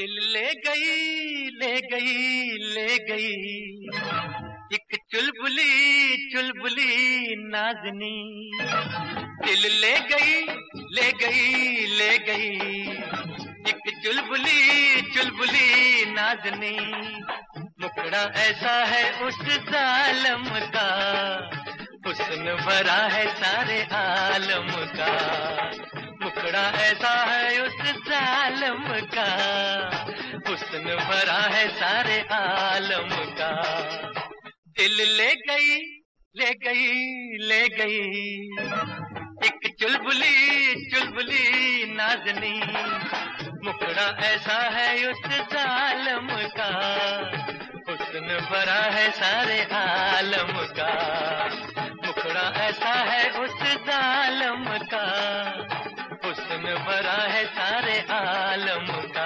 दिल ले गई ले गई ले गई एक चुलबुली चुलबुली नाज़नी। दिल ले गई ले गई ले गई एक चुलबुली चुलबुली नाज़नी। मुखड़ा ऐसा है उस जालिम का, हुस्न भरा है सारे आलम का। मुखड़ा ऐसा है उस जालिम का, हुस्न भरा है सारे आलम का। दिल ले गई ले गई ले गई एक चुलबुली चुलबुली नाज़नी। मुखड़ा ऐसा है उस जालिम का, हुस्न भरा है सारे आलम का। मुखड़ा ऐसा है उस जालिम का, हुस्न भरा है सारे आलम का।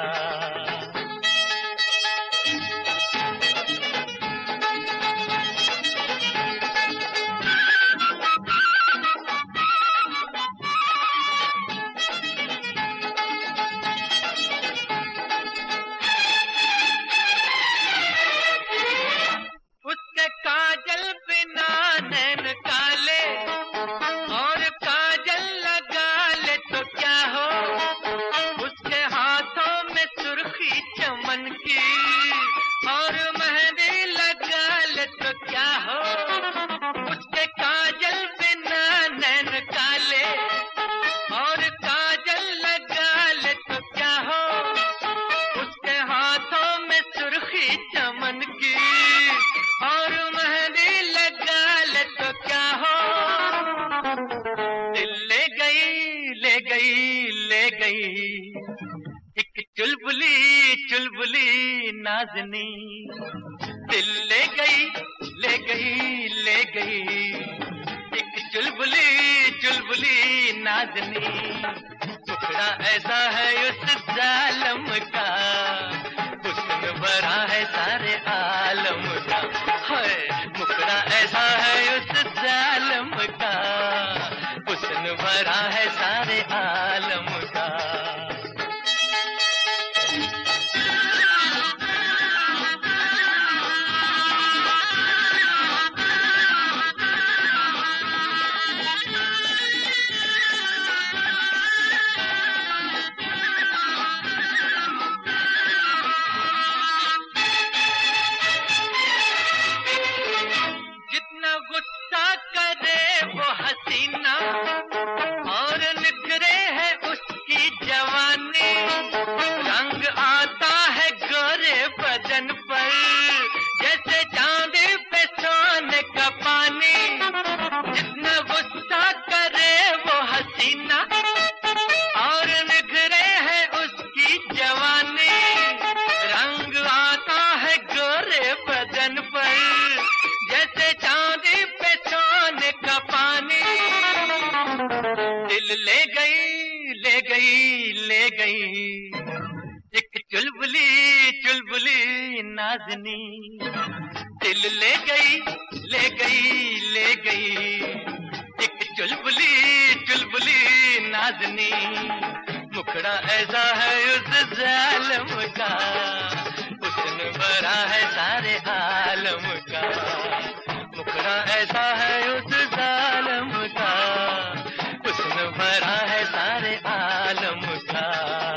उसके काजल बिना नैन काले, और काजल लगा ले तो क्या हो। उसके हाथों में सुर्खी चमन की, और मेहंदी लगा ले तो क्या हो। उसके काजल बिना नैन काले, और काजल लगा ले तो क्या हो। उसके हाथों में सुर्खी चमन की, और मेहंदी लगा ले तो क्या हो। दिल ले गई ले गई ले गई एक चुलबुली चुलबुली नाज़नी। दिल ले गई ले गई ले गई एक चुलबुली चुलबुली नाज़नी। मुखड़ा ऐसा है उस जालिम का, हुस्न भरा है सारे आलम का। है मुखड़ा ऐसा है उस जालिम का, हुस्न भरा है सारे आलम का। गुस्सा करे वो हसीना, और निखरे है उसकी जवानी। रंग आता है गोरे बदन पर, जैसे चांद पे सोने का पानी। जितना गुस्सा करे वो हसीना, और निखरे है उसकी जवानी। रंग आता है गोरे बदन पर, जैसे चांदी पे सोने का पानी। दिल ले गई ले गई ले गई एक चुलबुली चुलबुली नाज़नी। दिल ले गई ले गई ले गई एक चुलबुली चुलबुली नाज़नी। मुखड़ा ऐसा है उस जालिम का, हुस्न भरा है सारे आलम का। मुखड़ा ऐसा है उस जालिम का, हुस्न भरा है सारे आलम का।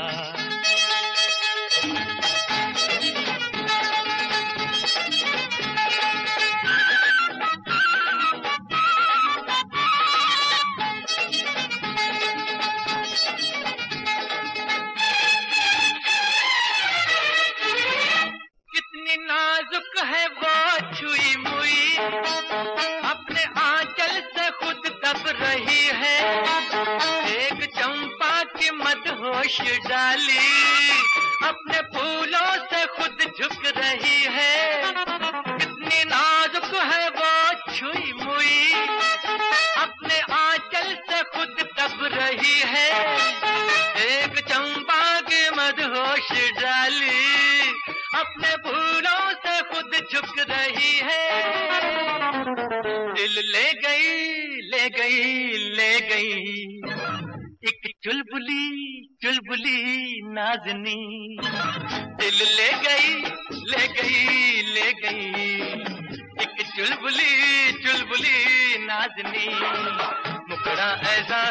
कितनी नाजुक है वो छुई मुई, अपने आंचल से खुद दब रही है। एक चंपा की मदहोश डाली, अपने फूलों से खुद झुक रही है। कितनी नाजुक है वो छुई मुई, अपने आंचल से खुद दब रही है। एक चंपा की मदहोश डाली, अपने फूलों से खुद झुक रही है। दिल ले गई ले गई ले गई एक चुलबुली चुलबुली नाज़नी, दिल ले गई ले गई ले गई। एक चुलबुली चुलबुली नाज़नी, मुखड़ा ऐसा